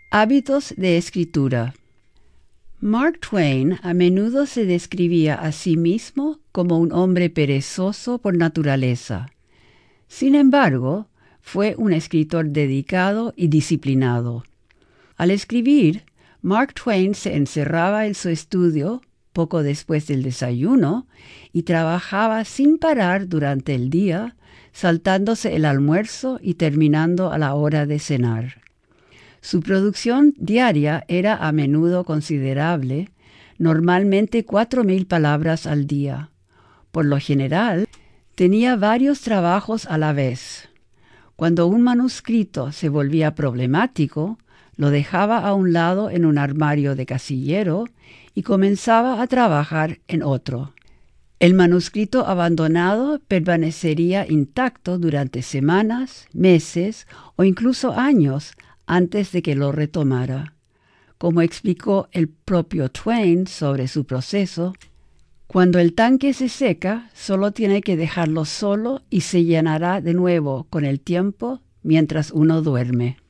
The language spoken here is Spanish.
Hábitos de escritura. Mark Twain a menudo se describía a sí mismo como un hombre perezoso por naturaleza. Sin embargo, fue un escritor dedicado y disciplinado. Al escribir, Mark Twain se encerraba en su estudio poco después del desayuno y trabajaba sin parar durante el día, saltándose el almuerzo y terminando a la hora de cenar. Su producción diaria era a menudo considerable, normalmente 4,000 palabras al día. Por lo general, tenía varios trabajos a la vez. Cuando un manuscrito se volvía problemático, lo dejaba a un lado en un armario de casillero y comenzaba a trabajar en otro. El manuscrito abandonado permanecería intacto durante semanas, meses o incluso años antes de que lo retomara. Como explicó el propio Twain sobre su proceso, cuando el tanque se seca, solo tiene que dejarlo solo y se llenará de nuevo con el tiempo mientras uno duerme.